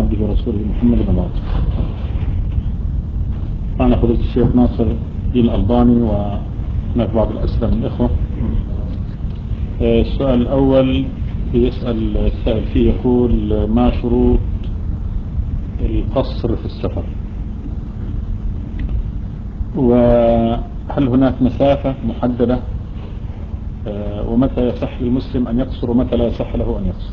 عبده ورسوله محمد بن بعض. أنا فضيلة الشيخ ناصر الدين الألباني وهناك بعض الأسئلة من الإخوة. السؤال الأول يسأل السائل فيه يقول: ما شروط القصر في السفر؟ وهل هناك مسافة محددة؟ ومتى يصح للمسلم أن يقصر ومتى لا يصح له أن يقصر؟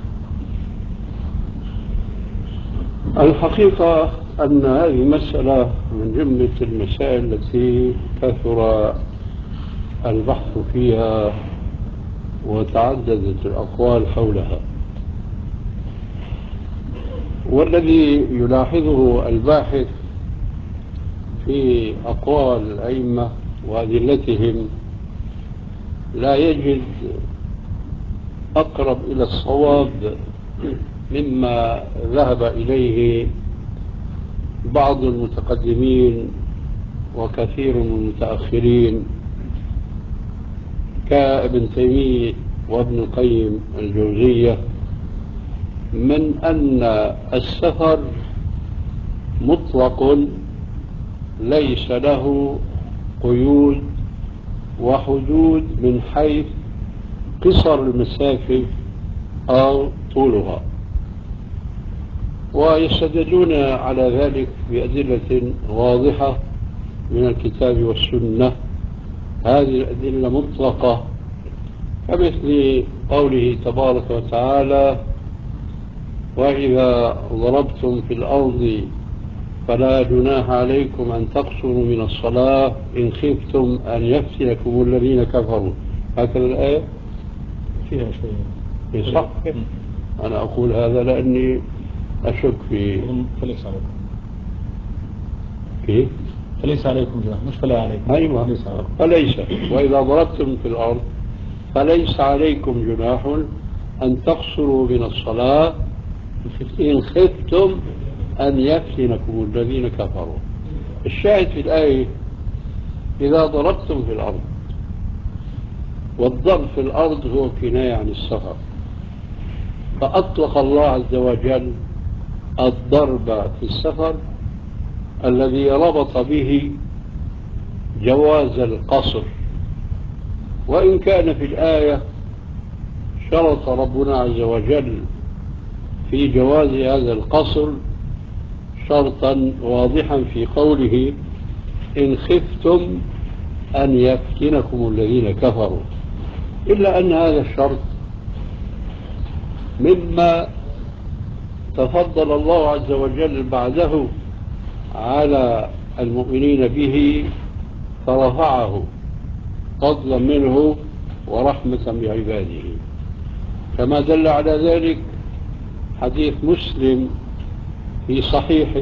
الحقيقة أن هذه مسألة من جملة المسائل التي كثر البحث فيها وتعددت الأقوال حولها، والذي يلاحظه الباحث في أقوال الأئمة وأدلتهم لا يجد أقرب إلى الصواب مما ذهب إليه بعض المتقدمين وكثير من المتأخرين كابن تيمية وابن القيم الجوزية، من أن السفر مطلق ليس له قيود وحدود من حيث قصر المسافة أو طولها، ويستدلون على ذلك بأدلة واضحة من الكتاب والسنة. هذه الأدلة مطلقة كمثل قوله تبارك وتعالى: وإذا ضربتم في الأرض فلا جناح عليكم أن تقصروا من الصلاة إن خفتم أن يفتنكم الذين كفروا. هكذا الآية فيها شيء صح؟ أنا أقول هذا لأني أشك في فليس عليكم. كيف؟ فليس عليكم جناح، مش فلا عليكم. أيوة، فليس. وإذا ضربتم في الأرض فليس عليكم جناح أن تقصروا من الصلاة إن خفتم أن يفتنكم الذين كفروا. الشاهد في الآية: إذا ضربتم في الأرض، والضرب في الأرض هو كناية عن السفر، فأطلق الله عز وجل الضرب في السفر الذي ربط به جواز القصر، وإن كان في الآية شرط ربنا عز وجل في جواز هذا القصر شرطا واضحا في قوله: إن خفتم أن يفتنكم الذين كفروا، إلا أن هذا الشرط مما تفضل الله عز وجل بعده على المؤمنين به فرفعه فضلا منه ورحمة بعباده، كما دل على ذلك حديث مسلم في صحيحه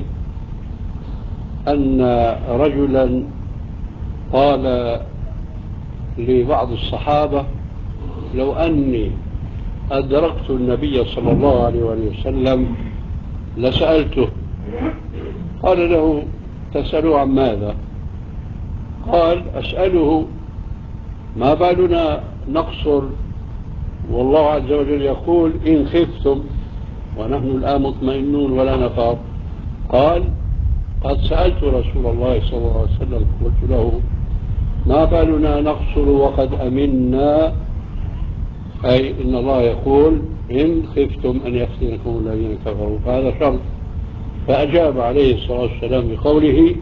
أن رجلا قال لبعض الصحابة: لو أني أدركت النبي صلى الله عليه وسلم لسألته. قال له: تسأله عن ماذا؟ قال: أسأله ما بالنا نقصر والله عز وجل يقول إن خفتم، ونحن الآن مطمئنون ولا نخاف. قال: قد سألت رسول الله صلى الله عليه وسلم قلت له: ما بالنا نقصر وقد أمنا، أي إن الله يقول إن خفتم أن يفتنكم الذين كفروا، فهذا شرط. فأجاب عليه الصلاة والسلام بقوله: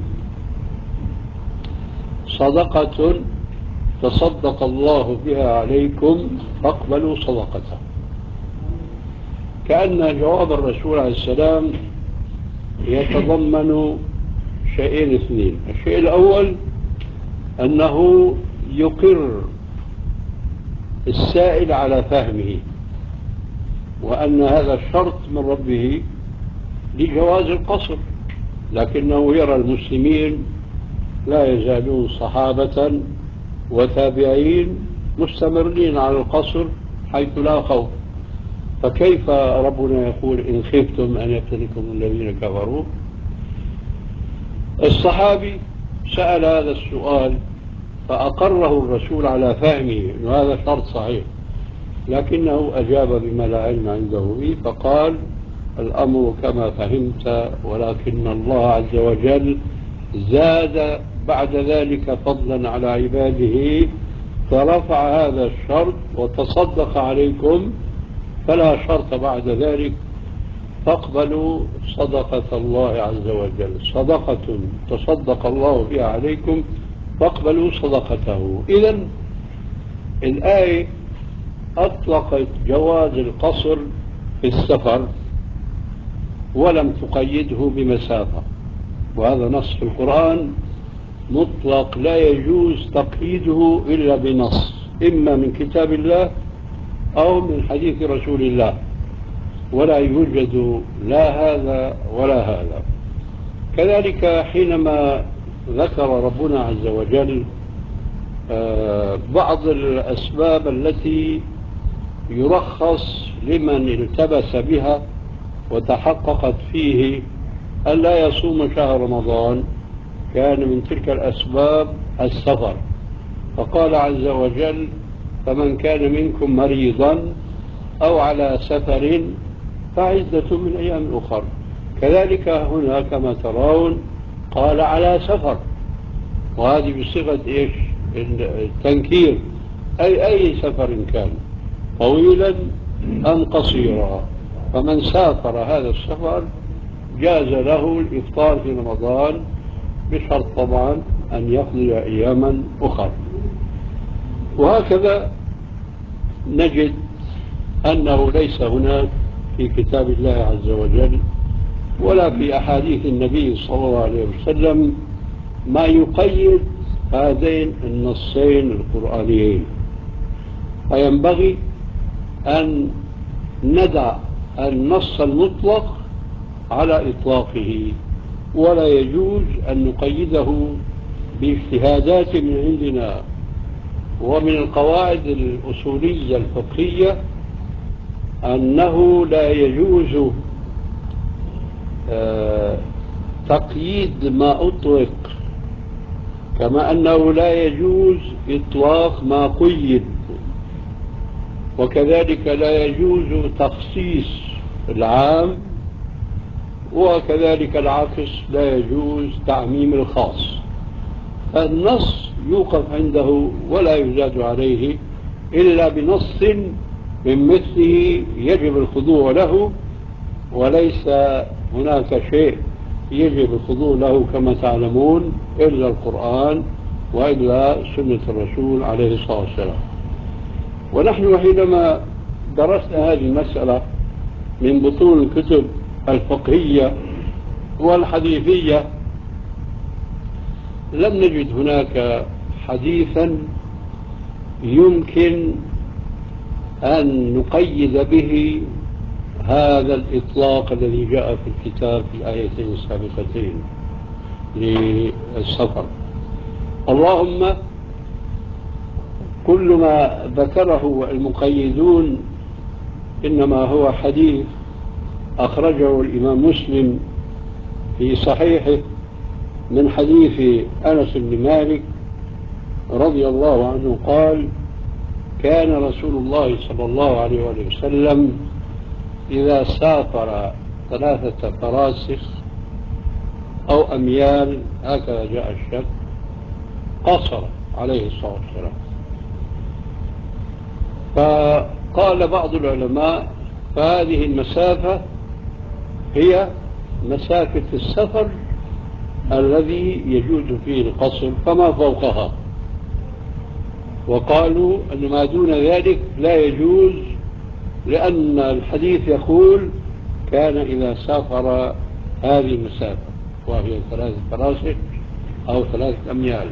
صدقة تصدق الله بها عليكم فاقبلوا صدقته. كأن جواب الرسول عليه السلام يتضمن شيئين اثنين: الشيء الأول أنه يقر السائل على فهمه، وأن هذا الشرط من ربه لجواز القصر، لكنه يرى المسلمين لا يزالون صحابة وتابعين مستمرين على القصر حيث لا خوف، فكيف ربنا يقول إن خفتم أن يفتنكم الذين كفروا؟ الصحابي سأل هذا السؤال فأقره الرسول على فهمه أن هذا شرط صحيح، لكنه أجاب بما لا علم عنده به، فقال: الأمر كما فهمت، ولكن الله عز وجل زاد بعد ذلك فضلا على عباده فرفع هذا الشرط وتصدق عليكم، فلا شرط بعد ذلك، فاقبلوا صدقة الله عز وجل، صدقة تصدق الله بها عليكم فاقبلوا صدقته. إذن الآية أطلقت جواز القصر في السفر ولم تقيده بمسافة، وهذا نص في القرآن مطلق لا يجوز تقييده إلا بنص، إما من كتاب الله أو من حديث رسول الله، ولا يوجد لا هذا ولا هذا. كذلك حينما ذكر ربنا عز وجل بعض الأسباب التي يرخص لمن التبس بها وتحققت فيه ألا يصوم شهر رمضان، كان من تلك الأسباب السفر، فقال عز وجل: فمن كان منكم مريضا أو على سفر فعدة من أيام أخر. كذلك هنا كما ترون قال على سفر، وهذه بصيغة إيش؟ التنكير، أي سفر كان طويلا أم قصيرا، فمن سافر هذا السفر جاز له الإفطار في رمضان، بشرط طبعا أن يقضي أياما أخرى. وهكذا نجد أنه ليس هناك في كتاب الله عز وجل ولا في أحاديث النبي صلى الله عليه وسلم ما يقيد هذين النصين القرآنيين، فينبغي أن ندع النص المطلق على إطلاقه، ولا يجوز أن نقيده باجتهادات من عندنا. ومن القواعد الأصولية الفقهية أنه لا يجوز تقييد ما أطلق، كما أنه لا يجوز إطلاق ما قيد، وكذلك لا يجوز تخصيص العام، وكذلك العكس لا يجوز تعميم الخاص. النص يوقف عنده ولا يزاد عليه إلا بنص من مثله يجب الخضوع له، وليس هناك شيء يجب الخضوع له كما تعلمون إلا القرآن وإلا سنة الرسول عليه الصلاة والسلام. ونحن حينما درسنا هذه المسألة من بطون الكتب الفقهية والحديثية لم نجد هناك حديثا يمكن أن نقيد به هذا الإطلاق الذي جاء في الكتاب في الآيتين السابقتين للسفر. اللهم كل ما ذكره المقيدون إنما هو حديث أخرجه الإمام مسلم في صحيحه من حديث أنس بن مالك رضي الله عنه قال: كان رسول الله صلى الله عليه وسلم إذا سافر 3 فراسخ أو أميال، هكذا جاء الشك، قصر عليه الصلاة والسلام. فقال بعض العلماء: فهذه المسافة هي مسافة السفر الذي يجوز فيه القصر فما فوقها، وقالوا أن ما دون ذلك لا يجوز، لأن الحديث يقول كان إذا سافر هذه المسافة وهي 3 فراسخ أو 3 أميال.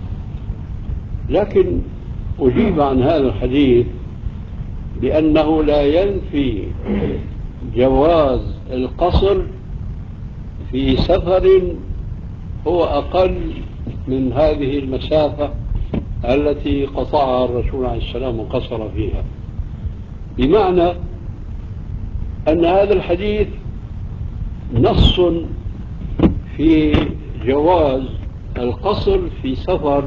لكن أجيب عن هذا الحديث بأنه لا ينفي جواز القصر في سفر هو أقل من هذه المسافة التي قطعها الرسول عليه السلام وقصر فيها، بمعنى أن هذا الحديث نص في جواز القصر في سفر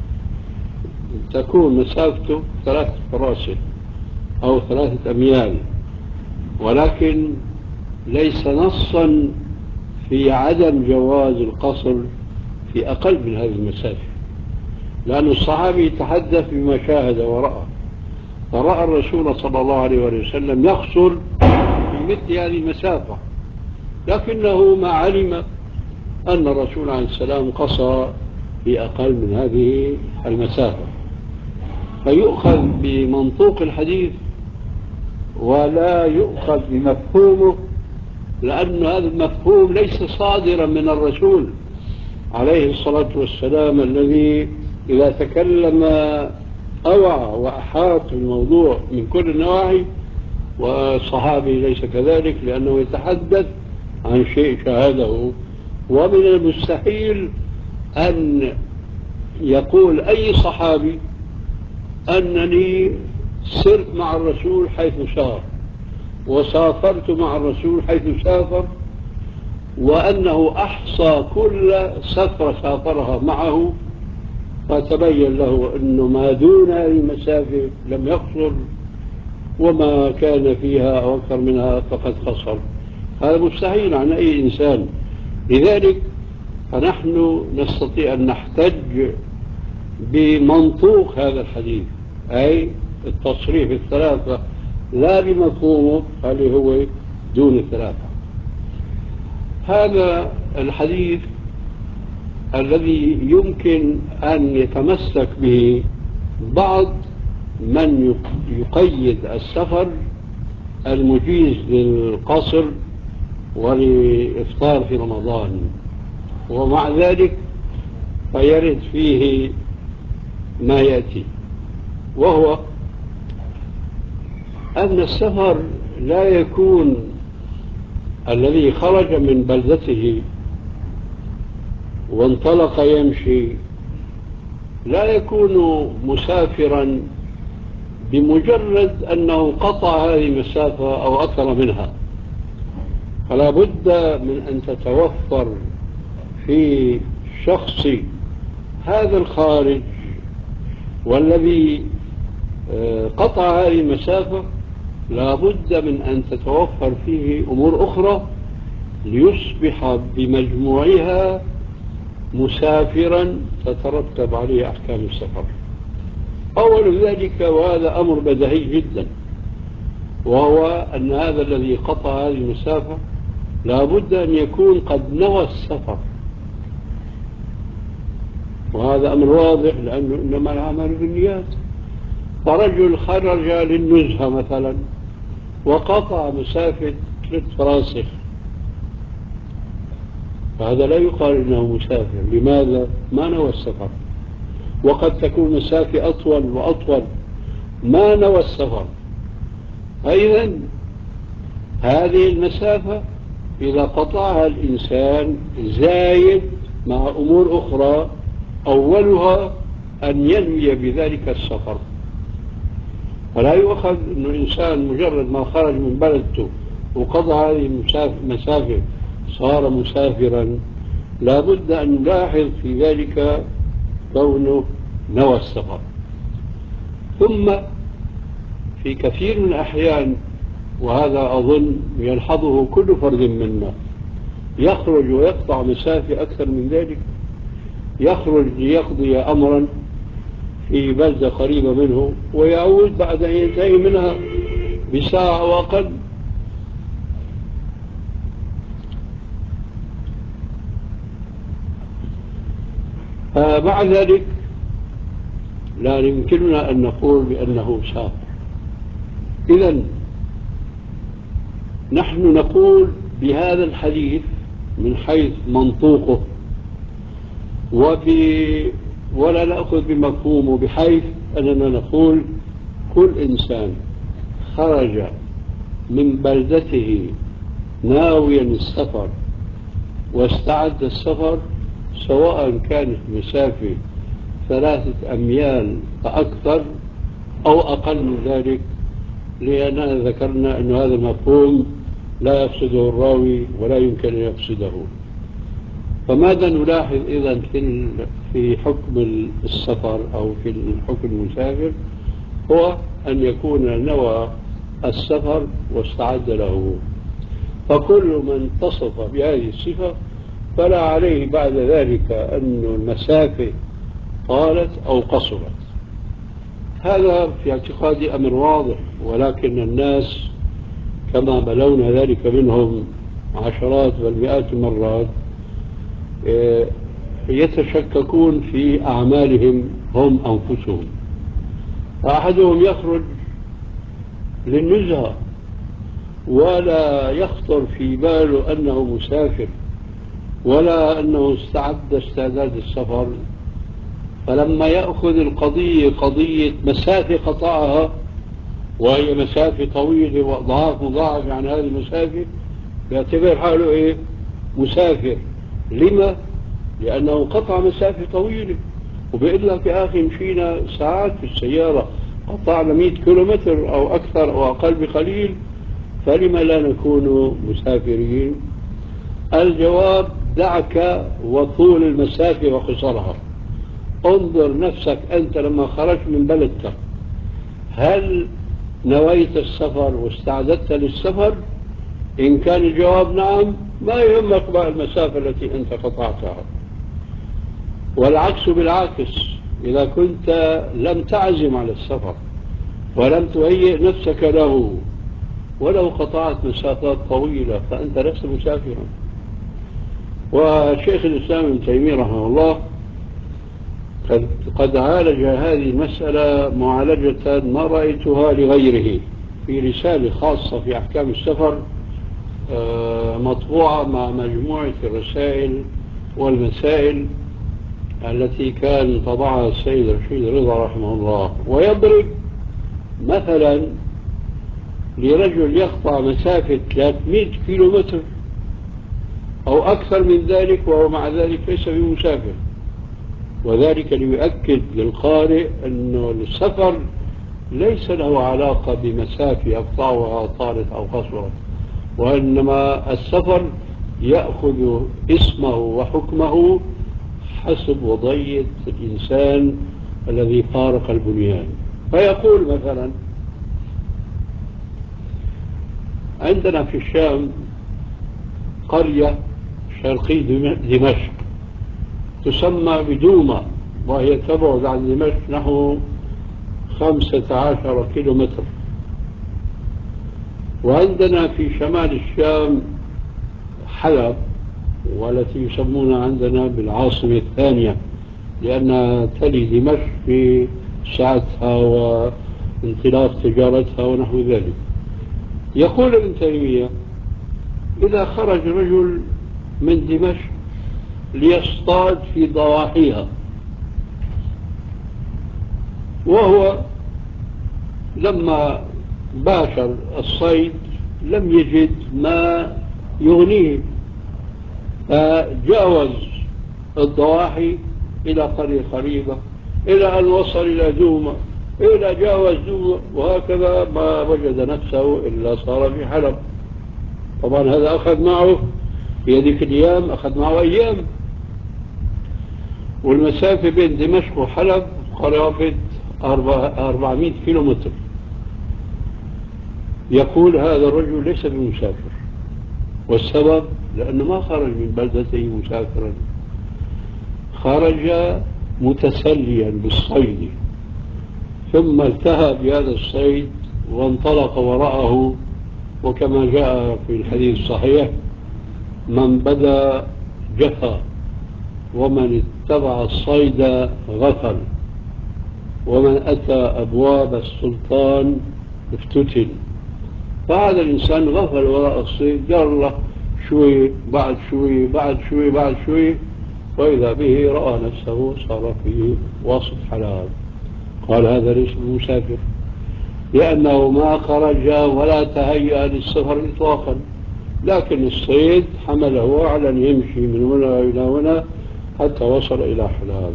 تكون مسافته 3 فراسخ أو 3 أميال، ولكن ليس نصا في عدم جواز القصر في أقل من هذه المسافة، لأن الصحابي يتحدث بما شاهد ورأى، فرأى الرسول صلى الله عليه وسلم يقصر في مثل هذه المسافة، لكنه ما علم أن الرسول عليه السلام قصر في أقل من هذه المسافة، فيؤخذ بمنطوق الحديث ولا يؤخذ بمفهومه، لأن هذا المفهوم ليس صادرا من الرسول عليه الصلاة والسلام، الذي إذا تكلم أوعى وأحاط الموضوع من كل النواحي، والصحابي ليس كذلك لأنه يتحدث عن شيء شاهده. ومن المستحيل أن يقول أي صحابي أنني سرت مع الرسول حيث سار وسافرت مع الرسول حيث سافر، وأنه أحصى كل سفرة سافرها معه، فتبين له أنه ما دون هذه المسافة لم يقصر، وما كان فيها أو أكثر منها فقد قصر. هذا مستحيل عن أي إنسان. لذلك فنحن نستطيع أن نحتج بمنطوق هذا الحديث، أي التصريح بالثلاثة، لا بمفهومه اللي هو دون الثلاثة. هذا الحديث الذي يمكن أن يتمسك به بعض من يقيد السفر المجيز للقصر ولإفطار في رمضان، ومع ذلك فيرد فيه ما يأتي، وهو أن السفر لا يكون الذي خرج من بلدته وانطلق يمشي لا يكون مسافرا بمجرد أنه قطع هذه المسافة أو أكثر منها، فلا بد من أن تتوفر في شخص هذا الخارج والذي قطع هذه المسافة، لا بد من أن تتوفر فيه أمور أخرى ليصبح بمجموعها مسافرا تترتب عليه أحكام السفر. أول ذلك، وهذا أمر بديهي جدا، وهو أن هذا الذي قطع هذه المسافة لا بد أن يكون قد نوى السفر، وهذا أمر واضح لأنه إنما العمل بالنيات. فرجل خرج للنزهة مثلا وقطع مسافة 3 فراسخ، فهذا لا يقال إنه مسافر. لماذا؟ ما نوى السفر. وقد تكون مسافة أطول وأطول، ما نوى السفر. فإذا هذه المسافة إذا قطعها الإنسان زايد مع أمور أخرى، أولها أن ينوي بذلك السفر. فلا يؤخذ أنه إنسان مجرد ما خرج من بلدته وقضى هذه المسافة صار مسافرا، لا بد أن نلاحظ في ذلك كونه نوى السفر. ثم في كثير من الأحيان، وهذا أظن يلحظه كل فرد منا، يخرج ويقطع مسافة أكثر من ذلك، يخرج ليقضي أمرا في بلدة قريبة منه ويعود بعد أن ينتهي منها بساعة أو أقل. فمع ذلك لا يمكننا أن نقول بأنه سافر. إذن نحن نقول بهذا الحديث من حيث منطوقه ولا نأخذ بمفهومه، بحيث أننا نقول كل إنسان خرج من بلدته ناويا السفر واستعد السفر، سواء كانت مسافة 3 أميال فأكثر أو أقل من ذلك، لأننا ذكرنا أن هذا المفهوم لا يقصده الراوي ولا يمكن أن يقصده. فماذا نلاحظ إذن في حكم السفر أو في حكم المسافر؟ هو أن يكون نوى السفر واستعد له. فكل من اتصف بهذه الصفة فلا عليه بعد ذلك أن المسافة طالت أو قصرت. هذا في اعتقادي أمر واضح، ولكن الناس كما بلونا ذلك منهم عشرات بل مئات المرات يتشككون في أعمالهم هم أنفسهم. فأحدهم يخرج للنزهة ولا يخطر في باله أنه مسافر ولا أنه استعد استعداد السفر، فلما يأخذ القضية قضية مسافة قطعها وهي مسافة طويلة وأضعاف مضاعفة عن هذه المسافة يعتبر حاله إيه؟ مسافر. لما؟ لأنه قطع مسافة طويلة، وبيقول لك يا أخي مشينا ساعات في السيارة، قطعنا 100 كيلومتر أو أكثر أو أقل بقليل، فلما لا نكون مسافرين؟ الجواب دعك وطول المسافة وقصرها. انظر نفسك أنت لما خرجت من بلدك، هل نويت السفر واستعددت للسفر؟ إن كان الجواب نعم، ما يهمك بقى المسافة التي أنت قطعتها. والعكس بالعكس، إذا كنت لم تعزم على السفر ولم تهيئ نفسك له ولو قطعت مسافات طويلة فأنت لست مسافرا. وشيخ الإسلام ابن تيمية رحمه الله قد عالج هذه المسألة معالجة ما رأيتها لغيره في رسالة خاصة في أحكام السفر مطبوعة مع مجموعة الرسائل والمسائل التي كان طبعها السيد رشيد رضا رحمه الله. ويضرب مثلا لرجل يقطع مسافة 300 كيلومتر أو أكثر من ذلك وهو مع ذلك ليس بمسافر، وذلك ليؤكد للقارئ أن السفر ليس له علاقة بمسافة يقطعها طالت أو قصرت، وإنما السفر يأخذ اسمه وحكمه حسب وضعية الإنسان الذي فارق البنيان. فيقول مثلا عندنا في الشام قرية شرقي دمشق تسمى بدومة، وهي تبعد عن دمشق نحو 15 كيلومتر. وعندنا في شمال الشام حلب، والتي يسمونها عندنا بالعاصمة الثانية لأنها تلي دمشق في سعتها وانطلاق تجارتها ونحو ذلك. يقول ابن تيمية إذا خرج رجل من دمشق ليصطاد في ضواحيها وهو لما باشر الصيد لم يجد ما يغنيه، فجاوز الضواحي إلى قرية قريبة إلى أن وصل إلى دومة، إلى جاوز دومة، وهكذا ما وجد نفسه إلا صار في حلب. طبعا هذا أخذ معه في هذيك الأيام أخذ معه أيام، والمسافة بين دمشق وحلب قرابة 400 كيلومتر. يقول هذا الرجل ليس بمسافر، والسبب لأنه ما خرج من بلدته مسافرا، خرج متسليا بالصيد ثم التهى بهذا الصيد وانطلق وراءه. وكما جاء في الحديث الصحيح من بدا جفا ومن اتبع الصيد غفل ومن أتى أبواب السلطان افتتن. فهذا الإنسان غفل وراء الصيد، قال الله شوي بعد شوي بعد شوي بعد شوي، وإذا به رأى نفسه صار في وسط حلال. قال هذا ليس بمسافر لأنه ما خرج ولا تهيأ للسفر إطلاقا، لكن الصيد حمله على أن يمشي من هنا إلى هنا حتى وصل إلى حلال.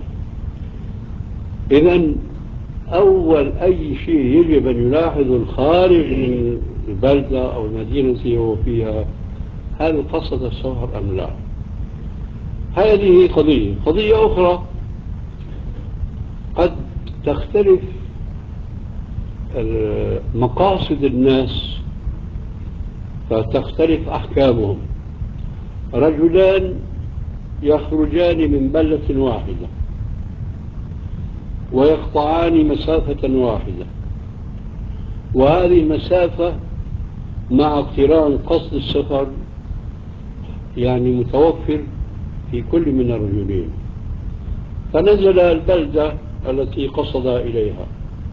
إذن أول أي شيء يجب أن يلاحظ الخارج من البلدة أو المدينة التي هو فيها هل قصد السفر أم لا. هذه قضية أخرى قد تختلف مقاصد الناس فتختلف أحكامهم. رجلان يخرجان من بلدة واحدة ويقطعان مسافة واحدة، وهذه المسافة مع اقتران قصد السفر يعني متوفر في كل من الرجلين، فنزل البلدة التي قصد إليها،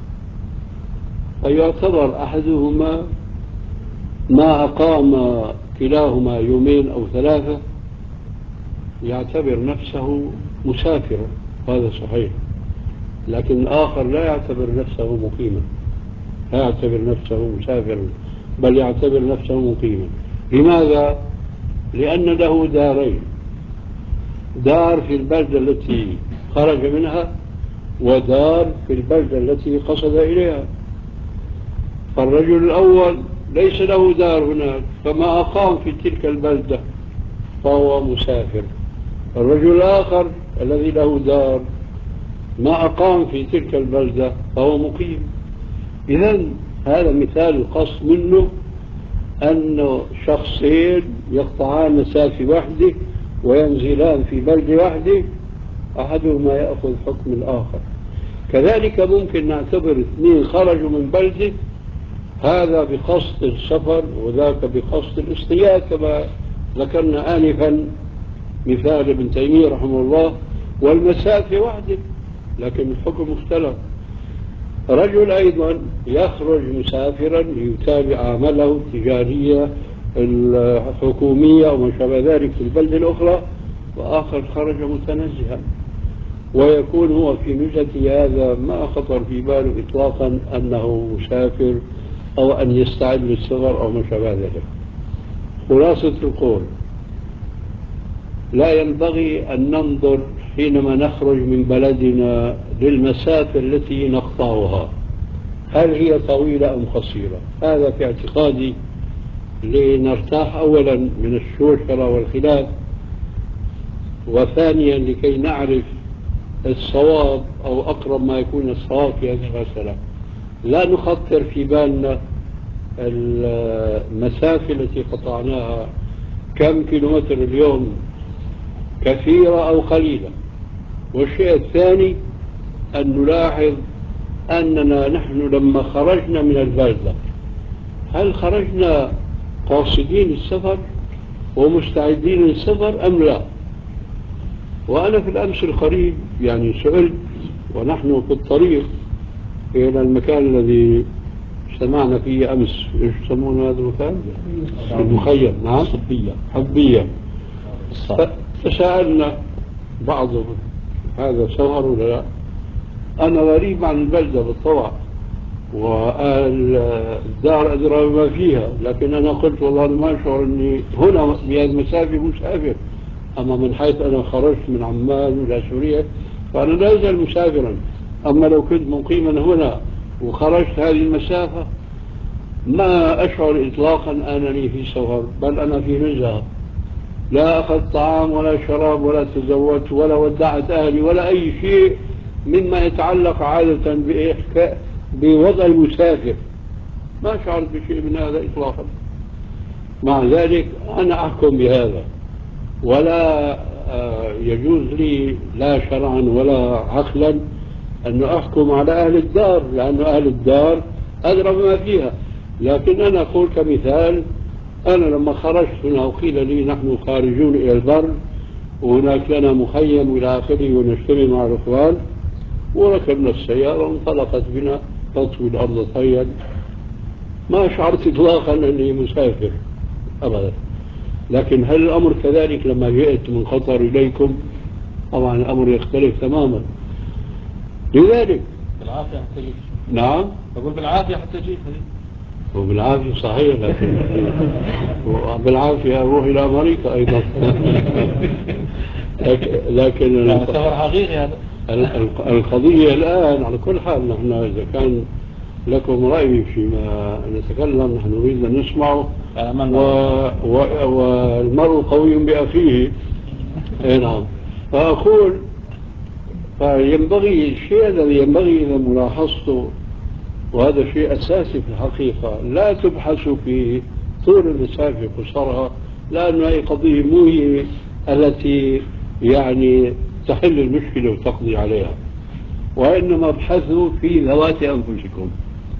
فيعتبر أحدهما ما أقام كلاهما يومين أو ثلاثة يعتبر نفسه مسافرا، هذا صحيح، لكن الآخر لا يعتبر نفسه مقيما، لا يعتبر نفسه مسافرا، بل يعتبر نفسه مقيما. لماذا؟ لأن له دارين، دار في البلدة التي خرج منها ودار في البلدة التي قصد إليها. فالرجل الأول ليس له دار هناك، فما أقام في تلك البلدة فهو مسافر. الرجل الآخر الذي له دار ما أقام في تلك البلدة فهو مقيم. إذن هذا مثال القصد منه أن شخصين يقطعان مسافة واحدة وينزلان في بلدة واحدة، أحدهما يأخذ حكم الآخر. كذلك ممكن نعتبر اثنين خرجوا من بلدة، هذا بقصد السفر وذاك بقصد الاصطياد كما ذكرنا آنفا مثال ابن تيمية رحمه الله، والمسافة واحدة لكن الحكم مختلف. رجل أيضا يخرج مسافرا ليتابع عمله التجارية الحكومية وما شابه ذلك في البلدة الأخرى، وآخر خرج متنزها، ويكون هو في نزهة هذا ما خطر في باله إطلاقا أنه مسافر أو أن يستعد للسفر أو ما شابه ذلك. خلاصة القول، لا ينبغي أن ننظر حينما نخرج من بلدنا للمسافة التي نقطعها هل هي طويلة أم قصيرة. هذا في اعتقادي لنرتاح أولا من الشوشرة والخلاف، وثانيا لكي نعرف الصواب أو أقرب ما يكون الصواب في هذه المسألة. لا نخطر في بالنا المسافة التي قطعناها كم كيلومتر اليوم، كثيرة أو قليلة. والشيء الثاني أن نلاحظ أننا نحن لما خرجنا من البلدة هل خرجنا قاصدين السفر ومستعدين للسفر أم لا؟ وأنا في الأمس القريب يعني سئلت ونحن في الطريق إلى المكان الذي اجتمعنا فيه أمس، إيش يسمون هذا المكان؟ المخيم. نعم، حبية. فسألنا بعضهم هذا سفر ولا لا؟ أنا غريب عن البلدة بالطبع والدار أدرى بما فيها، لكن أنا قلت والله أنا ما أشعر أني هنا بهذه المسافة مسافر، أما من حيث أنا خرجت من عمان إلى سوريا فأنا لا أزال مسافرا. أما لو كنت مقيما هنا وخرجت هذه المسافة ما أشعر إطلاقا أنني في سفر، بل أنا في نزهة، لا أخذت طعام ولا شراب ولا تزوجت ولا ودعت أهلي ولا أي شيء مما يتعلق عادة بوضع المسافر، ما شعرت بشيء من هذا إطلاقا. مع ذلك أنا أحكم بهذا، ولا يجوز لي لا شرعا ولا عقلا أن أحكم على أهل الدار، لأن أهل الدار أدرى بما فيها. لكن أنا أقول كمثال، أنا لما خرجت هنا وقيل لي نحن خارجون إلى البر وهناك لنا مخيم إلى آخره ونجتمع مع الإخوان، وركبنا السيارة وانطلقت بنا تطوي الأرض طيا، ما شعرت إطلاقا أني مسافر أبدا. لكن هل الأمر كذلك لما جئت من قطر إليكم؟ طبعا الأمر يختلف تماما. لذلك بالعافية حتى جيت. نعم، أقول بالعافية حتى جيت. وبالعافية صحيح، لكن بالعافية أروح إلى أمريكا أيضا. لكن سفر حقيقي هذا. القضية الآن على كل حال، نحن إذا كان لكم رأي فيما نتكلم نحن نريد أن نسمعه، والمرء قوي بأخيه. نعم. فأقول فينبغي الشيء الذي ينبغي إذا ملاحظته، وهذا شيء أساسي في الحقيقة، لا تبحث فيه طول المسافة قصرها، لأن هذه قضية مو هي التي يعني تحل المشكلة وتقضي عليها، وإنما ابحثوا في ذوات أنفسكم.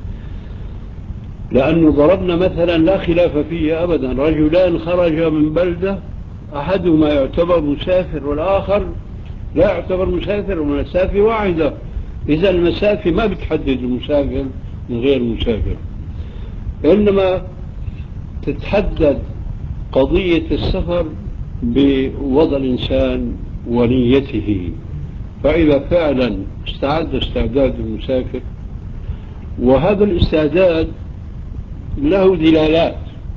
لأنه ضربنا مثلا لا خلاف فيه أبدا، رجلان خرجا من بلدة، أحدهما يعتبر مسافر والآخر لا يعتبر مسافر، والمسافة واحدة. إذا المسافة ما بتحدد المسافر من غير مسافر، إنما تتحدد قضية السفر بوضع الإنسان ونيته. فإذا فعلا استعد استعداد المسافر، وهذا الاستعداد له دلالات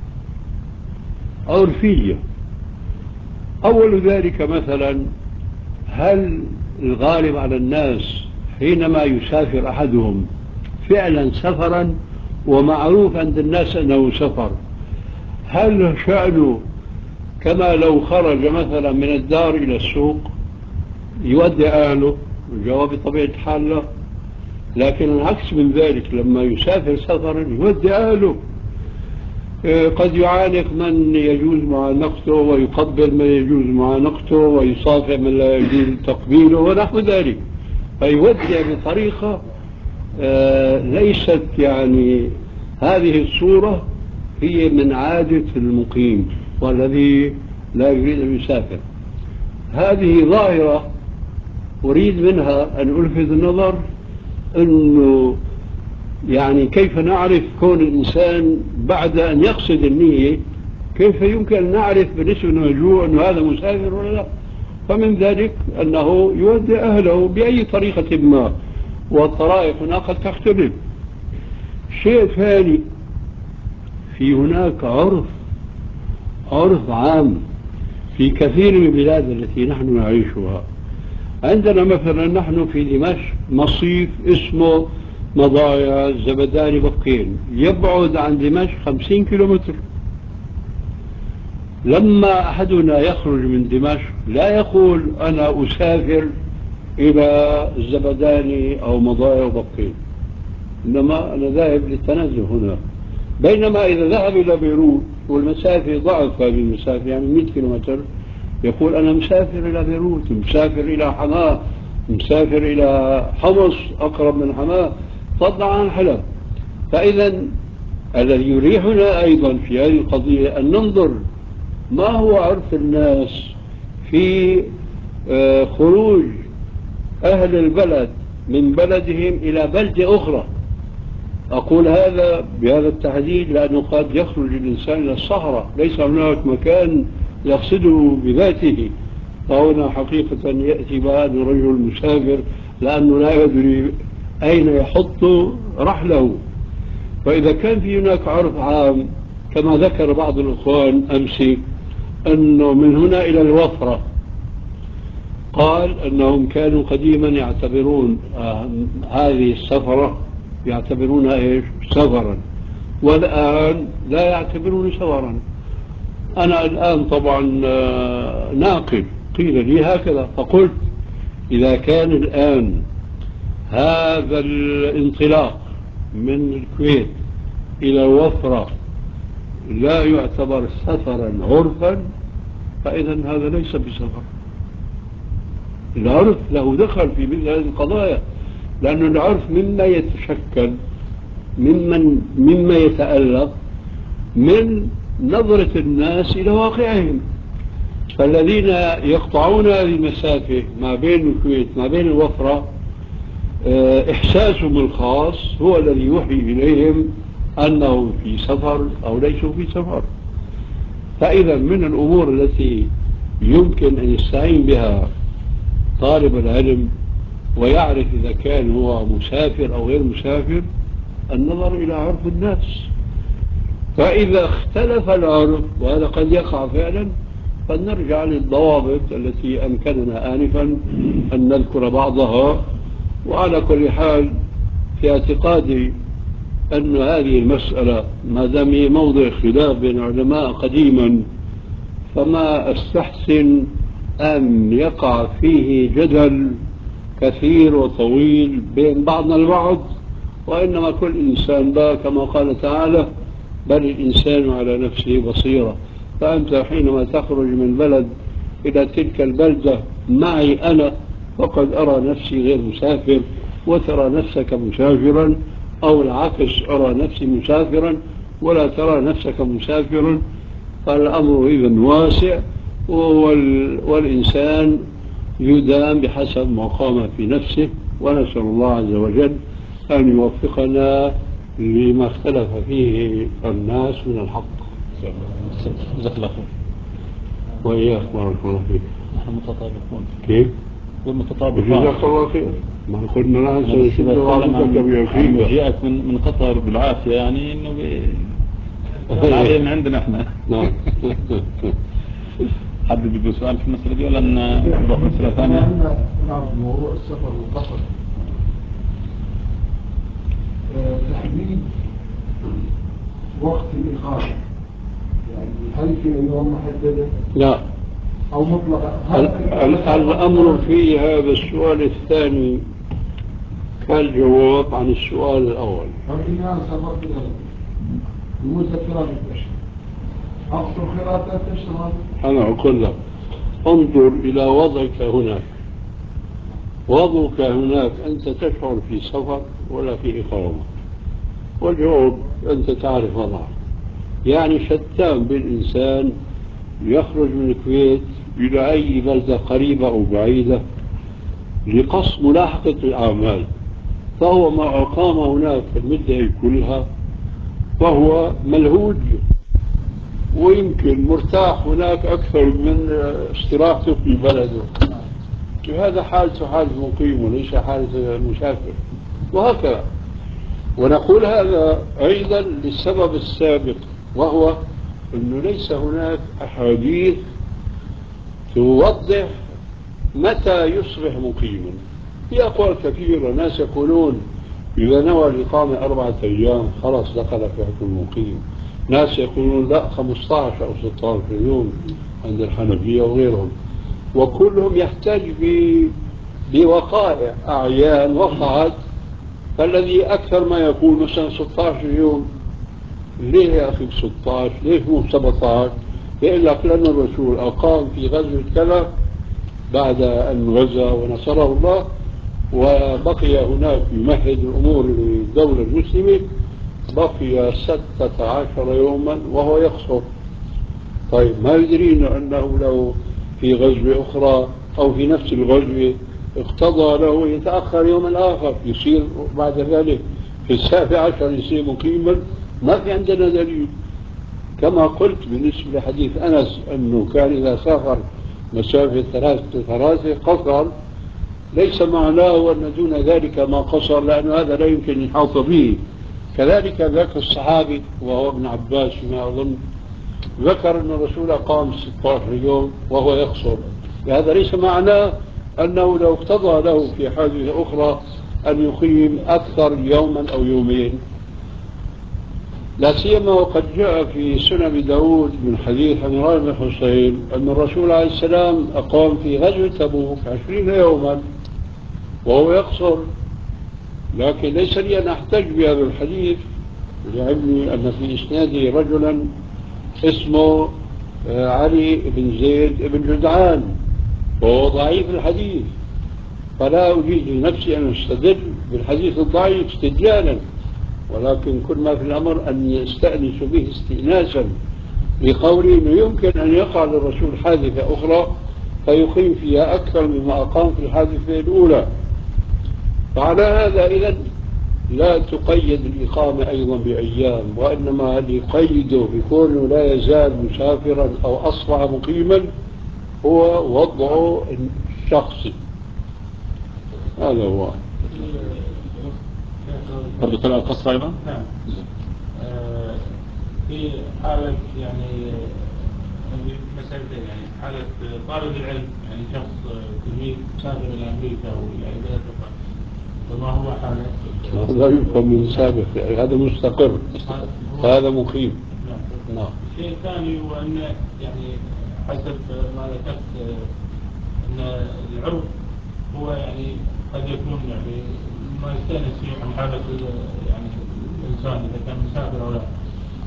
عرفية. أول ذلك مثلا، هل الغالب على الناس حينما يسافر أحدهم فعلا سفرا ومعروف عند الناس أنه سفر، هل شأنه كما لو خرج مثلا من الدار إلى السوق يودي أهله؟ الجواب بطبيعة الحال لا. لكن العكس من ذلك، لما يسافر سفرا يودي أهله. قد يعانق من يجوز معانقته، ويقبل من يجوز معانقته، ويصافح من لا يجوز تقبيله ونحو ذلك، فيودع بطريقة ليست يعني هذه الصورة هي من عادة المقيم والذي لا يريد أن يسافر. هذه ظاهرة أريد منها أن ألفت النظر، أنه يعني كيف نعرف كون الإنسان بعد أن يقصد النية، كيف يمكن أن نعرف بالنسبة للمجوع أنه هذا مسافر ولا لا؟ فمن ذلك أنه يودي أهله بأي طريقة ما، والطرائق هناك قد تختلف. شيء ثاني، في هناك عرف عام في كثير من البلاد التي نحن نعيشها. عندنا مثلا نحن في دمشق مصيف اسمه مضايا الزبداني بقين، يبعد عن دمشق 50 كيلومتر. لما أحدنا يخرج من دمشق لا يقول أنا أسافر إلى الزبداني أو مضايا وبقين، إنما أنا ذاهب للتنزه هنا. بينما إذا ذهب إلى بيروت والمسافة ضعف هذه المسافة، يعني 100 كيلومتر، يقول أنا مسافر إلى بيروت، مسافر إلى حماة، مسافر إلى حمص أقرب من حماة، فضلا عن حلب. فإذا الذي يريحنا أيضا في هذه القضية أن ننظر ما هو عرف الناس في خروج أهل البلد من بلدهم إلى بلدة أخرى. أقول هذا بهذا التحديد لأنه قد يخرج الإنسان إلى الصحراء، ليس هناك مكان يقصده بذاته، فهنا حقيقة يأتي بعد رجل مسافر لأنه لا يدري أين يحط رحله. فإذا كان في هناك عرف عام كما ذكر بعض الإخوان أمس، أنه من هنا إلى الوفرة، قال أنهم كانوا قديما يعتبرون هذه السفرة يعتبرونها إيش؟ سفرا، والآن لا يعتبرون سفرا. أنا الآن طبعا ناقل، قيل لي هكذا فقلت إذا كان الآن هذا الانطلاق من الكويت إلى الوفرة لا يعتبر سفرا عرفا، فإذا هذا ليس بسفر. العرف له دخل في مثل هذه القضايا، لأن العرف مما يتشكل مما يتألف من نظرة الناس إلى واقعهم. فالذين يقطعون هذه المسافة ما بين الكويت ما بين الوفرة، إحساسهم الخاص هو الذي يوحي إليهم أنهم في سفر أو ليسوا في سفر. فإذا من الأمور التي يمكن أن يستعين بها طالب العلم ويعرف إذا كان هو مسافر أو غير مسافر النظر إلى عرف الناس. فإذا اختلف العرف، وهذا قد يقع فعلا، فلنرجع للضوابط التي أمكننا آنفا أن نذكر بعضها. وعلى كل حال في اعتقادي أن هذه المسألة ما دام هي موضع خلاف بين العلماء قديما، فما استحسن أن يقع فيه جدل كثير وطويل بين بعضنا البعض، وإنما كل إنسان بقى كما قال تعالى بل الإنسان على نفسه بصيرة. فأنت حينما تخرج من بلد إلى تلك البلدة معي أنا فقد أرى نفسي غير مسافر، وترى نفسك مسافرا، أو العكس أرى نفسي مسافرا ولا ترى نفسك مسافرا. فالأمر إذن واسع، والإنسان يدام بحسب ما قام في نفسه. ونسأل الله عز وجل أن يوفقنا لما اختلف فيه الناس من الحق. جزاك الله خير. وإياك بارك الله فيك. نحن متطابقون. كيف؟ والمتطابقون. جزاك الله خير. ما قلنا لا سنشد عضدك عن بأخيك. مجيئك من قطر بالعافية، يعني إنه العافية من عندنا إحنا. نعم. حد بده سؤال في المسألة دي ولا نروح مسألة ثانية؟ نعم، موضوع السفر والقصر. تحديد وقت الإقامة، يعني هل في أيام محددة لا، أو مطلقة؟ الأمر في هذا السؤال الثاني كالجواب عن السؤال الأول. فإن أنا سافرت إلى لمدة 3 أشهر أقصر خلال 3 أشهر. أنا أقول لك انظر إلى وضعك هناك. وضعك هناك أنت تشعر في سفر ولا في إقامة؟ والجواب أنت تعرف وضعك. يعني شتان بالإنسان يخرج من الكويت إلى أي بلدة قريبة أو بعيدة لقصد ملاحقة الأعمال، فهو ما أقام هناك المدة كلها فهو ملهوج، ويمكن مرتاح هناك أكثر من استراحته في بلده. وهذا حالته حال مقيم وليس حالة مسافر، وهكذا. ونقول هذا أيضا للسبب السابق، وهو أنه ليس هناك أحاديث توضح متى يصبح مقيما. في أقوال كثيرة، ناس يقولون إذا نوى الإقامة 4 أيام خلاص دخل في حكم المقيم، ناس يقولون لا 15 أو 16 يوم عند الحنفية وغيرهم، وكلهم يحتاج بوقائع أعيان وقعت. فالذي أكثر ما يكون مثلا 16 يوم. ليه يا أخي 16؟ ليش مو 17؟ يقول لك لأن الرسول أقام في غزوة كذا بعد أن غزا ونصره الله، وبقي هناك يمهد الأمور للدولة المسلمة، بقي 16 يوما وهو يقصر. طيب ما يدرين أنه لو في غزوة أخرى أو في نفس الغزوة اقتضى له يتأخر يوما آخر، يصير بعد ذلك في 17 يصير مقيما؟ ما في عندنا دليل. كما قلت بالنسبة لحديث أنس أنه كان إذا سافر مسافة 3 قصر، ليس معناه أن دون ذلك ما قصر، لأن هذا لا يمكن الحاط به. كذلك ذاك الصحابي وهو ابن عباس ما أظن ذكر أن الرسول قام 16 يوم وهو يقصر. هذا ليس معناه أنه لو اقتضى له في حادثة أخرى أن يقيم أكثر يوما أو يومين. لا سيما وقد جاء في سنن داود من حديث عمران بن حسين أن الرسول عليه السلام أقام في غزوة تبوك 20 يوما وهو يقصر. لكن ليس لي أن أحتج بهذا الحديث، لعلمي أن في إسناده رجلا اسمه علي بن زيد بن جدعان وهو ضعيف الحديث، فلا أجيز لنفسي أن أستدل بالحديث الضعيف استدلالا، ولكن كل ما في الأمر أن يستأنس به استئناسا لقولي أنه يمكن أن يقع للرسول حادثة أخرى فيقيم فيها أكثر مما أقام في الحادثة الأولى. فعلى هذا إذن لا تقيد الإقامة أيضا بأيام، وإنما يقيده بكونه لا يزال مسافرا أو أصبح مقيما هو وضعه الشخصي. هذا هو. برضو كلام القصر أيضا؟ نعم. في حالة يعني مسألتين، يعني حالة طالب العلم، يعني شخص تلميذ مسافر إلى أمريكا أو إلى أي بلد أخرى، فما هو حالة؟ لا يفهم من سابق، هذا مستقر، هذا مقيم. نعم. الشيء الثاني هو أن يعني حسب ما ذكرت أن العرف هو يعني قد يكون يعني ما يستأنس فيه عن حالة يعني الإنسان إذا كان مسافر أو لا.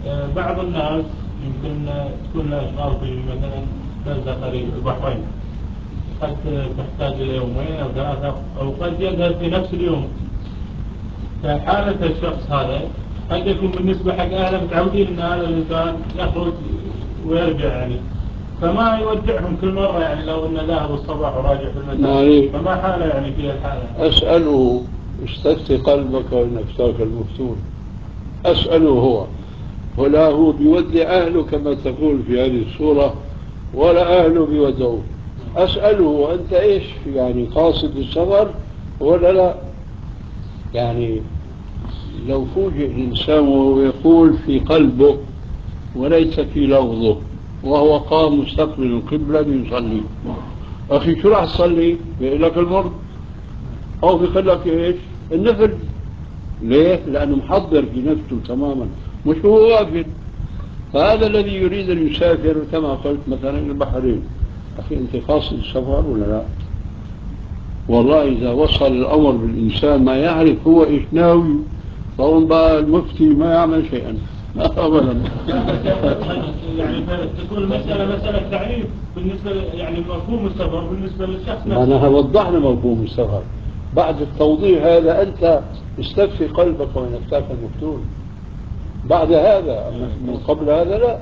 بعض الناس يمكن تكون له أشغال في مثلا بلدة قريب البحرين، قد تحتاج إلى يومين أو ثلاثة أو قد يذهب في نفس اليوم. فحالة الشخص هذا قد يكون بالنسبة حق أهله متعودين أن هذا الإنسان يخرج ويرجع يعني، فما يودعهم كل مرة يعني لو أنه ذهب الصباح وراجع في المساء، فما حالة يعني فيها الحالة. أسأله استفتي قلبك ونفسك المفتون، أسأله هو، ولا هو بيودع أهله كما تقول في هذه السورة ولا أهله بيودعوه. أسأله أنت إيش يعني قاصد السفر ولا لا؟ يعني لو فوجئ الإنسان وهو يقول في قلبه وليس في لفظه وهو قام مستقبل القبلة يصلي، أخي شو راح تصلي؟ بيقول لك المرض أو بيقول لك إيش؟ النفل. ليه؟ لأنه محضر في نفسه تماما، مش هو واقف. فهذا الذي يريد أن يسافر كما قلت مثلا البحرين، أخي أنت قاصد السفر ولا لا؟ والله إذا وصل الأمر بالإنسان ما يعرف هو إيش ناوي، طبعا بقى المفتي ما يعمل شيئا أبدا. يعني تكون مسألة تعريف بالنسبة يعني مفهوم السفر بالنسبة للشخص ما نفسه. أنا وضحنا مفهوم السفر، بعد التوضيح هذا أنت استكفي قلبك ونفسك المفتون، بعد هذا أما من قبل هذا لا.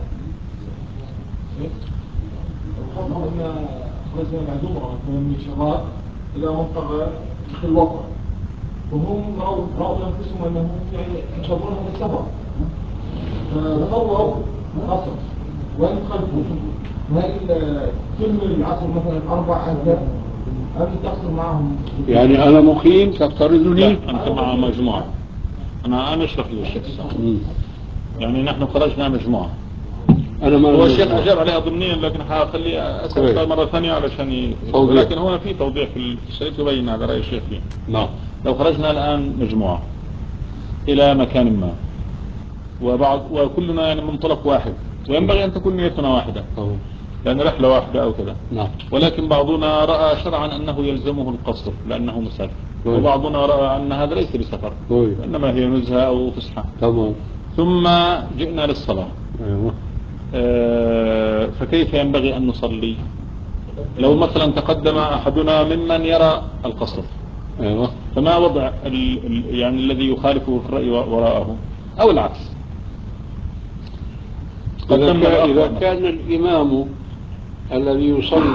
الخطأ أن خرجنا معذورة من شباب إلى منطقة في الوطن، وهم رأوا أنفسهم أنهم يعني يشربون هذا السفر، فطلعوا قصر وين خلفوا. هل كل العصر مثلا 4 أيام أم تقصر معهم؟ يعني أنا مقيم تفترضني أنت مع مجموعة. أنا أشرح له الشيخ يعني نحن خرجنا مجموعة. أنا ما هو الشيخ أجاب عليها ضمنيا لكن حخليه أسأل مرة ثانية علشان ولكن هو في توضيح في الشيء يبين هذا رأي الشيخ فيه. نعم. لو خرجنا الآن مجموعة إلى مكان ما وكلنا يعني منطلق واحد وينبغي أن تكون نيتنا واحدة لأن رحلة واحدة أو كذا، ولكن بعضنا رأى شرعا أنه يلزمه القصر لأنه مسافر، وبعضنا رأى أن هذا ليس بسفر إنما هي نزهة أو فسحة. ثم جئنا للصلاة. فكيف ينبغي أن نصلي لو مثلا تقدم أحدنا ممن يرى القصر؟ فما وضع يعني الذي يخالفه في الرأي وراءه أو العكس؟ إذا كان الإمام الذي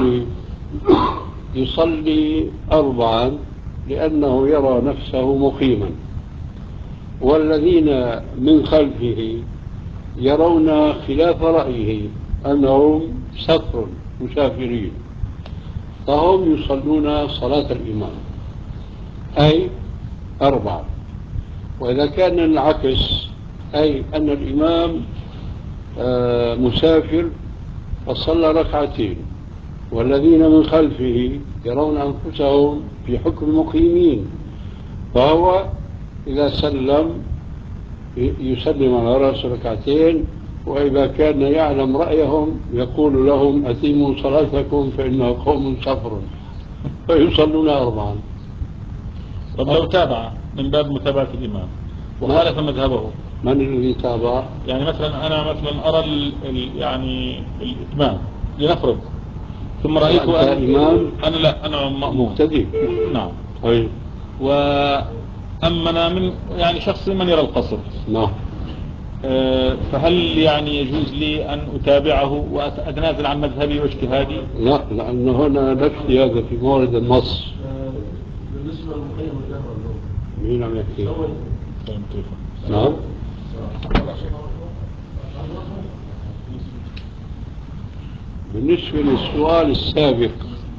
يصلي 4 لأنه يرى نفسه مقيما، والذين من خلفه يرون خلاف رأيه أنهم سفر مسافرين، فهم يصلون صلاة الإمام أي 4. وإذا كان العكس أي أن الإمام مسافر فصلى 2 والذين من خلفه يرون أنفسهم في حكم مقيمين، فهو إذا سلم يسلم على رأس 2 وإذا كان يعلم رأيهم يقول لهم أتموا صلاتكم فإنه قوم سفر، فيصلون 4. طب لو تابع من باب متابعة الإمام وخالف مذهبه، من الذي تابع؟ يعني مثلا أنا مثلا أرى يعني الإتمام لنفرض، ثم رأيت إمام. أنا لا أنا مأموم مبتدئ. نعم. طيب. وأمنا من يعني شخص من يرى القصر. نعم. فهل يعني يجوز لي أن أتابعه وأتنازل عن مذهبي واجتهادي؟ لا، لأنه هنا نفسي هذا في مورد النص. بالنسبة للمقيم الجهر مين عم يحكي؟ نعم. بالنسبة للسؤال السابق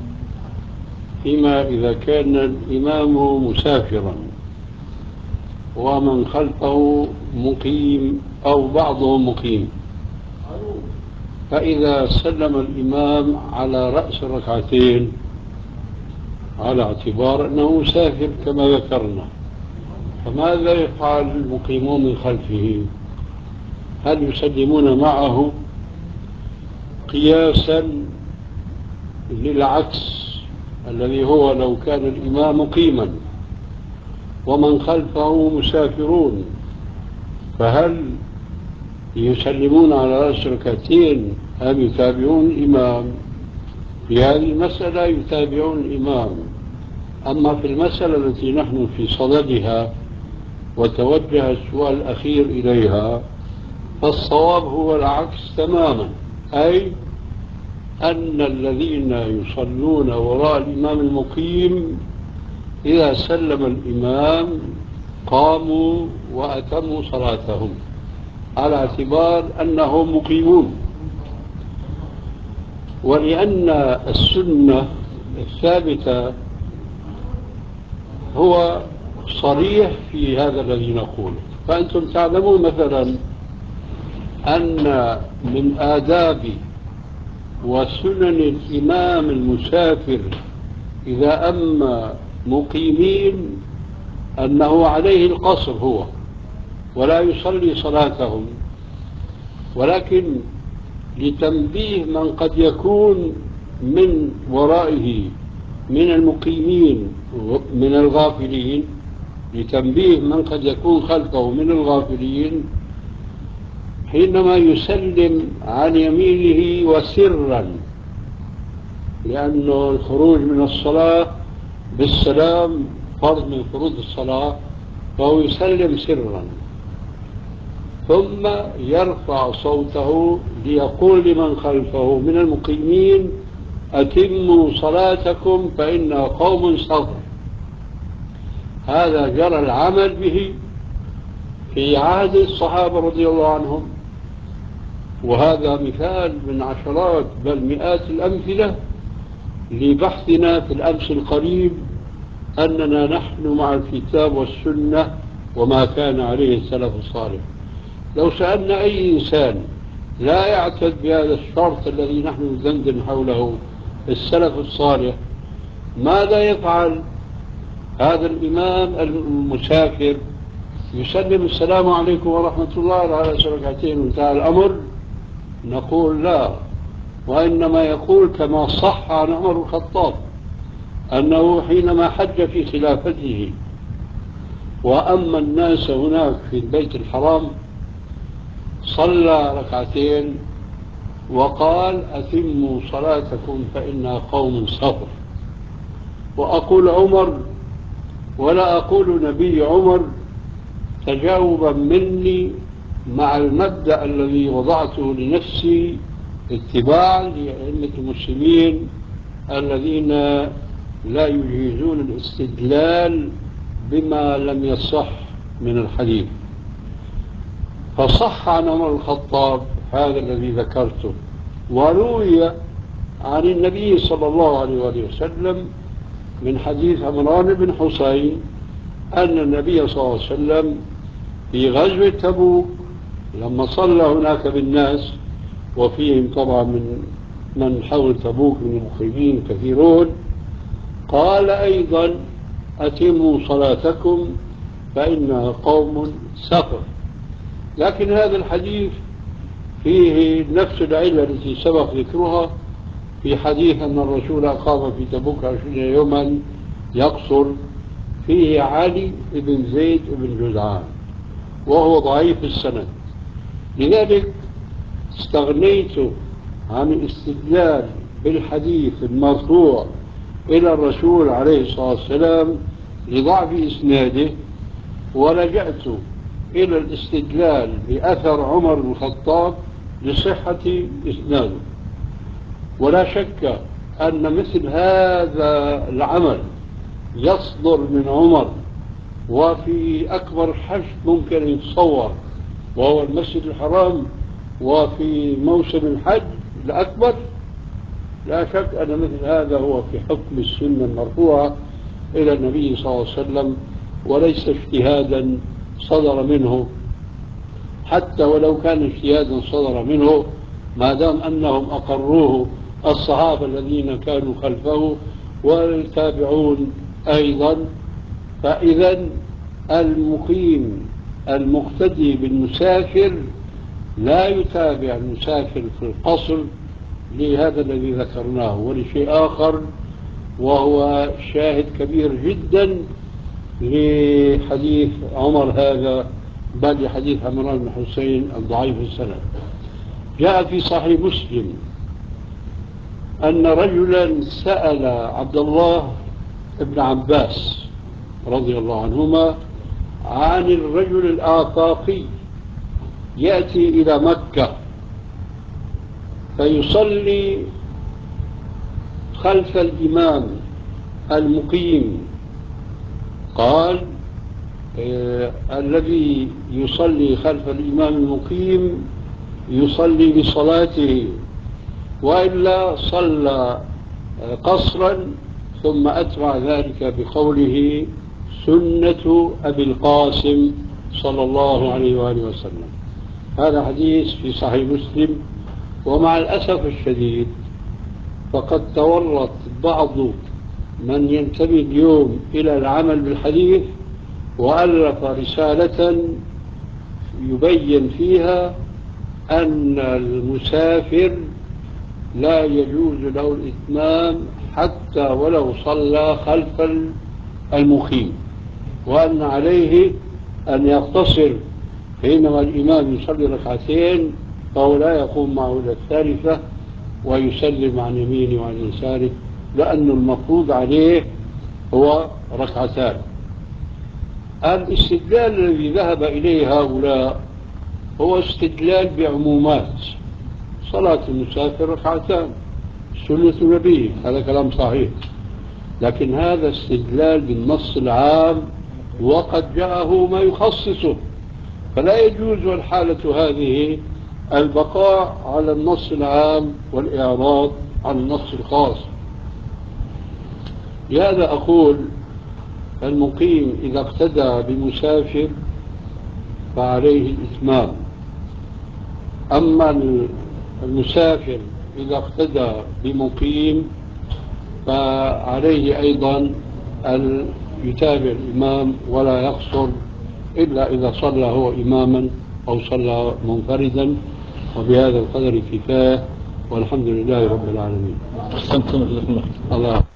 فيما إذا كان الإمام مسافرا ومن خلفه مقيم أو بعضهم مقيم، فإذا سلم الإمام على رأس 2 على اعتبار أنه مسافر كما ذكرنا، فماذا يفعل المقيمون من خلفه؟ هل يسلمون معه قياسا للعكس الذي هو لو كان الإمام مقيما ومن خلفه مسافرون، فهل يسلمون على رأس ركعتين أم يتابعون الإمام؟ في هذه المسألة يتابعون الإمام. أما في المسألة التي نحن في صددها وتوجه السؤال الأخير إليها، فالصواب هو العكس تماما، أي أن الذين يصلون وراء الإمام المقيم إذا سلم الإمام قاموا وأتموا صلاتهم على اعتبار أنهم مقيمون. ولأن السنة الثابتة هو صريح في هذا الذي نقوله. فأنتم تعلمون مثلا أن من آداب وسنن الإمام المسافر إذا أما مقيمين أنه عليه القصر هو ولا يصلي صلاتهم، ولكن لتنبيه من قد يكون من ورائه من المقيمين من الغافلين، لتنبيه من قد يكون خلفه من الغافلين، حينما يسلم عن يمينه وسرا، لأنه الخروج من الصلاة بالسلام فرض من فروض الصلاة، فهو يسلم سرا، ثم يرفع صوته ليقول لمن خلفه من المقيمين أتموا صلاتكم فإنها قوم صفر. هذا جرى العمل به في عهد الصحابة رضي الله عنهم، وهذا مثال من عشرات بل مئات الأمثلة لبحثنا في الأمس القريب أننا نحن مع الكتاب والسنة وما كان عليه السلف الصالح. لو سألنا أي إنسان لا يعتد بهذا الشرط الذي نحن ندندن حوله السلف الصالح، ماذا يفعل هذا الإمام المسافر؟ يسلم السلام عليكم ورحمة الله على ركعتين وانتهى الأمر؟ نقول لا، وإنما يقول كما صح عن عمر بن الخطاب أنه حينما حج في خلافته وأما الناس هناك في البيت الحرام صلى ركعتين وقال أتموا صلاتكم فإنها قوم صفر. وأقول عمر ولا أقول نبي عمر تجاوبا مني مع المبدأ الذي وضعته لنفسي اتباعا لأئمة المسلمين الذين لا يجيزون الاستدلال بما لم يصح من الحديث. فصح عن عمر الخطاب هذا الذي ذكرته، وروي عن النبي صلى الله عليه وآله وسلم من حديث عمران بن حسين أن النبي صلى الله عليه وسلم في غزوة تبوك لما صلى هناك بالناس، وفيهم طبعا من حول تبوك من المقيمين كثيرون، قال أيضا أتموا صلاتكم فإنها قوم سفر. لكن هذا الحديث فيه نفس العلة التي سبق ذكرها في حديث أن الرسول أقام في تبوك 20 يوما يقصر، فيه علي بن زيد بن جدعان وهو ضعيف السند. لذلك استغنيت عن الاستدلال بالحديث المرفوع إلى الرسول عليه الصلاة والسلام لضعف إسناده، ولجأت إلى الاستدلال بأثر عمر بن الخطاب لصحة إسناده. ولا شك أن مثل هذا العمل يصدر من عمر وفي أكبر حج ممكن يتصور، وهو المسجد الحرام، وفي موسم الحج الأكبر، لا شك أن مثل هذا هو في حكم السنة المرفوعة إلى النبي صلى الله عليه وسلم، وليس اجتهادا صدر منه، حتى ولو كان اجتهادا صدر منه ما دام أنهم أقروه الصحابة الذين كانوا خلفه والتابعون أيضا. فإذا المقيم المقتدي بالمسافر لا يتابع المسافر في القصر لهذا الذي ذكرناه ولشيء آخر، وهو شاهد كبير جدا لحديث عمر هذا بل حديث عمران بن حسين الضعيف السند. جاء في صحيح مسلم أن رجلا سأل عبد الله بن عباس رضي الله عنهما عن الرجل الآفاقي يأتي إلى مكة فيصلي خلف الإمام المقيم. قال الذي يصلي خلف الإمام المقيم يصلي بصلاته، وإلا صلى قصرا، ثم أتبع ذلك بقوله سنة أبي القاسم صلى الله عليه وآله وسلم. هذا حديث في صحيح مسلم. ومع الأسف الشديد فقد تورط بعض من ينتمي اليوم إلى العمل بالحديث وألف رسالة يبين فيها أن المسافر لا يجوز له الإتمام حتى ولو صلى خلف المقيم، وأن عليه أن يقتصر حينما الإمام يصلي ركعتين فهو لا يقوم معه إلى الثالثة ويسلم عن يمينه وعن يساره، لأن المفروض عليه هو ركعتان. الاستدلال الذي ذهب إليه هؤلاء هو استدلال بعمومات. صلاة المسافر ركعتان سنة نبيه، هذا كلام صحيح، لكن هذا استدلال بالنص العام وقد جاءه ما يخصصه، فلا يجوز الحالة هذه البقاء على النص العام والإعراض عن النص الخاص. لهذا أقول المقيم إذا اقتدى بمسافر فعليه الإتمام، أما المسافر إذا اقتدى بمقيم فعليه أيضا أن يتابع الإمام ولا يقصر إلا إذا صلى هو إماما أو صلى منفردا. وبهذا القدر كفاية، والحمد لله رب العالمين. أحسنتم. الله